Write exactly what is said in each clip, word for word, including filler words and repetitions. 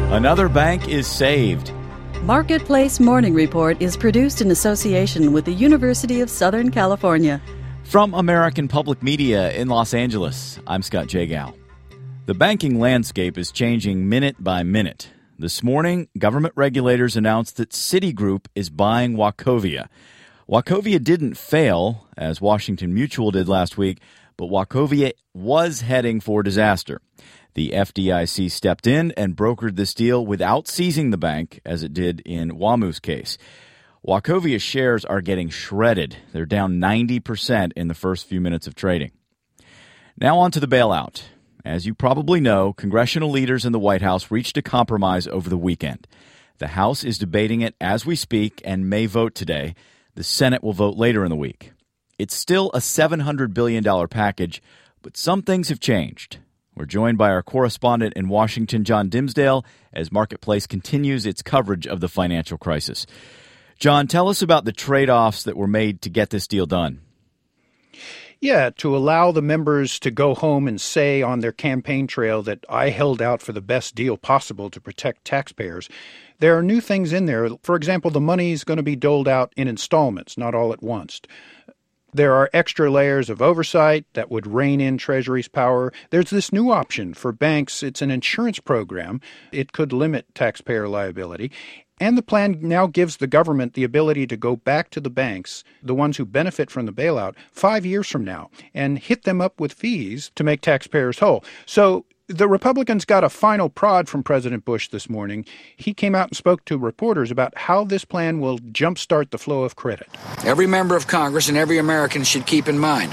Another bank is saved. Marketplace Morning Report is produced in association with the University of Southern California. From American Public Media in Los Angeles, I'm Scott Jagow. The banking landscape is changing minute by minute. This morning, government regulators announced that Citigroup is buying Wachovia. Wachovia didn't fail, as Washington Mutual did last week, but Wachovia was heading for disaster. The F D I C stepped in and brokered this deal without seizing the bank, as it did in WAMU's case. Wachovia shares are getting shredded. They're down ninety percent in the first few minutes of trading. Now on to the bailout. As you probably know, congressional leaders in the White House reached a compromise over the weekend. The House is debating it as we speak and may vote today. The Senate will vote later in the week. It's still a seven hundred billion dollars package, but some things have changed. We're joined by our correspondent in Washington, John Dimsdale, as Marketplace continues its coverage of the financial crisis. John, tell us about the trade-offs that were made to get this deal done. Yeah, to allow the members to go home and say on their campaign trail that I held out for the best deal possible to protect taxpayers. There are new things in there. For example, the money is going to be doled out in installments, not all at once. There are extra layers of oversight that would rein in Treasury's power. There's this new option for banks. It's an insurance program. It could limit taxpayer liability. And the plan now gives the government the ability to go back to the banks, the ones who benefit from the bailout, five years from now and hit them up with fees to make taxpayers whole. So the Republicans got a final prod from President Bush this morning. He came out and spoke to reporters about how this plan will jumpstart the flow of credit. Every member of Congress and every American should keep in mind,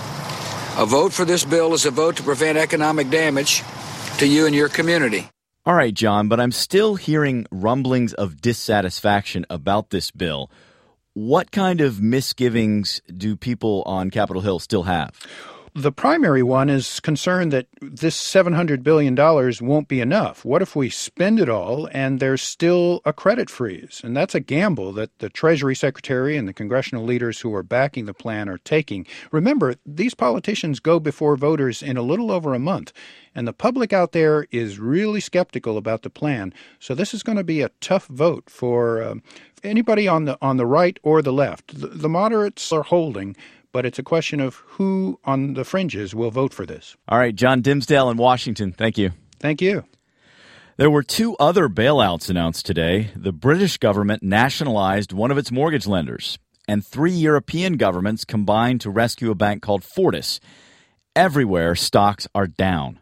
a vote for this bill is a vote to prevent economic damage to you and your community. All right, John, but I'm still hearing rumblings of dissatisfaction about this bill. What kind of misgivings do people on Capitol Hill still have? The primary one is concerned that this seven hundred billion dollars won't be enough. What if we spend it all and there's still a credit freeze? And that's a gamble that the Treasury Secretary and the congressional leaders who are backing the plan are taking. Remember, these politicians go before voters in a little over a month, and the public out there is really skeptical about the plan. So this is going to be a tough vote for um, anybody on the on the right or the left. The, the moderates are holding, but it's a question of who on the fringes will vote for this. All right, John Dimsdale in Washington. Thank you. Thank you. There were two other bailouts announced today. The British government nationalized one of its mortgage lenders, and three European governments combined to rescue a bank called Fortis. Everywhere, stocks are down.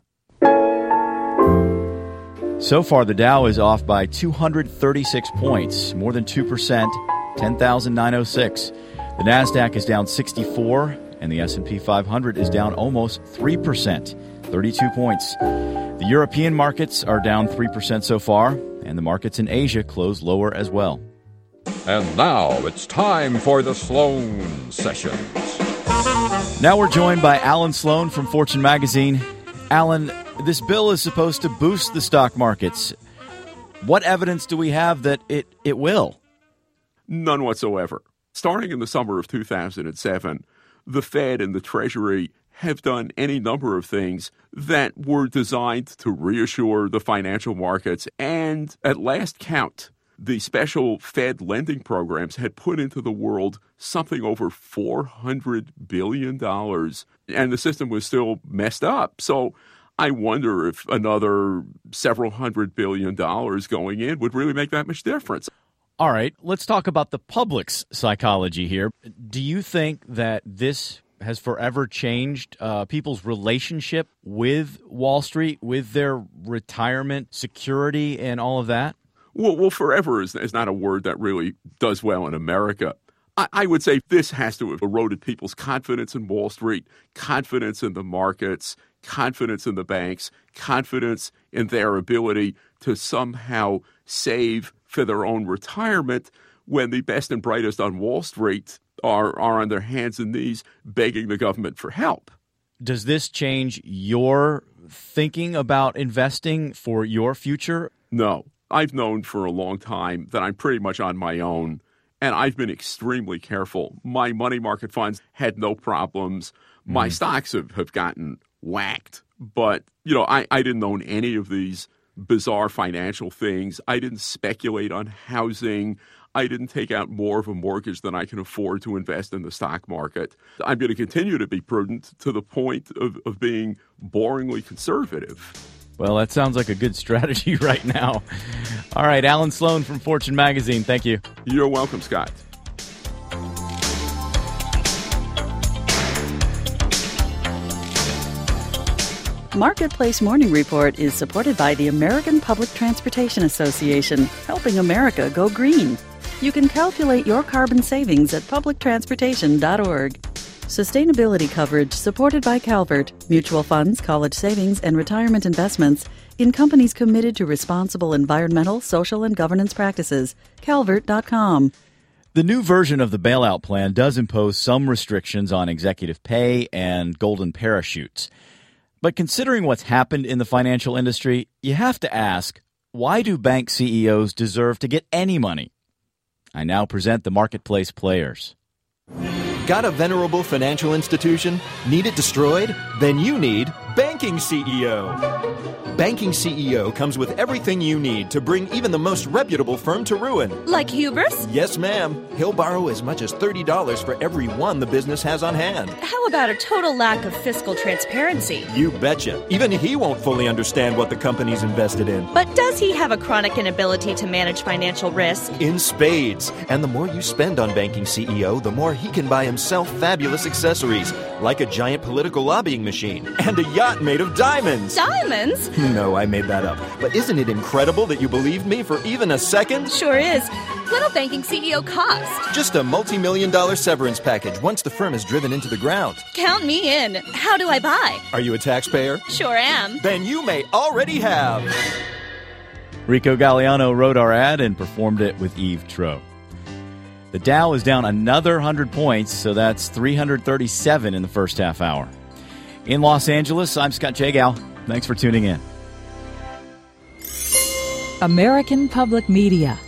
So far, the Dow is off by two hundred thirty-six points, more than two percent, ten thousand nine hundred six. The NASDAQ is down sixty-four, and the S and P five hundred is down almost three percent, thirty-two points. The European markets are down three percent so far, and the markets in Asia close lower as well. And now it's time for the Sloan Sessions. Now we're joined by Alan Sloan from Fortune Magazine. Alan, this bill is supposed to boost the stock markets. What evidence do we have that it, it will? None whatsoever. Starting in the summer of two thousand seven, the Fed and the Treasury have done any number of things that were designed to reassure the financial markets. And at last count, the special Fed lending programs had put into the world something over four hundred billion dollars, and the system was still messed up. So I wonder if another several hundred billion dollars going in would really make that much difference. All right, let's talk about the public's psychology here. Do you think that this has forever changed uh, people's relationship with Wall Street, with their retirement security and all of that? Well, well forever is, is not a word that really does well in America. I, I would say this has to have eroded people's confidence in Wall Street, confidence in the markets, confidence in the banks, confidence in their ability to somehow save for their own retirement when the best and brightest on Wall Street are, are on their hands and knees begging the government for help. Does this change your thinking about investing for your future? No. I've known for a long time that I'm pretty much on my own, and I've been extremely careful. My money market funds had no problems. My mm. stocks have, have gotten whacked, but, you know, I, I didn't own any of these bizarre financial things. I didn't speculate on housing. I didn't take out more of a mortgage than I can afford to invest in the stock market. I'm going to continue to be prudent to the point of, of being boringly conservative. Well, that sounds like a good strategy right now. All right, Alan Sloan from Fortune Magazine. Thank you. You're welcome, Scott. Marketplace Morning Report is supported by the American Public Transportation Association, helping America go green. You can calculate your carbon savings at public transportation dot org. Sustainability coverage supported by Calvert, mutual funds, college savings, and retirement investments in companies committed to responsible environmental, social, and governance practices. calvert dot com. The new version of the bailout plan does impose some restrictions on executive pay and golden parachutes. But considering what's happened in the financial industry, you have to ask, why do bank C E Os deserve to get any money? I now present the Marketplace players. Got a venerable financial institution? Need it destroyed? Then you need Banking C E O. Banking C E O comes with everything you need to bring even the most reputable firm to ruin. Like Hubris? Yes, ma'am. He'll borrow as much as thirty dollars for every one the business has on hand. How about a total lack of fiscal transparency? You betcha. Even he won't fully understand what the company's invested in. But does he have a chronic inability to manage financial risk? In spades. And the more you spend on Banking C E O, the more he can buy himself fabulous accessories, like a giant political lobbying machine and a yacht made of diamonds. Diamonds? No, I made that up. But isn't it incredible that you believed me for even a second? Sure is. What'll Banking C E O cost? Just a multi-million dollar severance package once the firm is driven into the ground. Count me in. How do I buy? Are you a taxpayer? Sure am. Then you may already have. Rico Galliano wrote our ad and performed it with Eve Tro. The Dow is down another one hundred points, so that's three hundred thirty-seven in the first half hour. In Los Angeles, I'm Scott Jagow. Thanks for tuning in. American Public Media.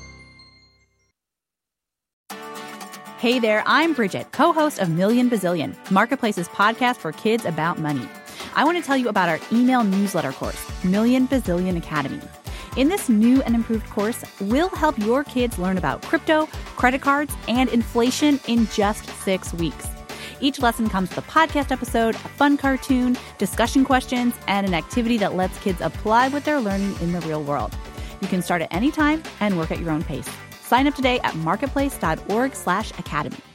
Hey there, I'm Bridget, co-host of Million Bazillion, Marketplace's podcast for kids about money. I want to tell you about our email newsletter course, Million Bazillion Academy. In this new and improved course, we'll help your kids learn about crypto, credit cards, and inflation in just six weeks. Each lesson comes with a podcast episode, a fun cartoon, discussion questions, and an activity that lets kids apply what they're learning in the real world. You can start at any time and work at your own pace. Sign up today at marketplace dot org slash academy.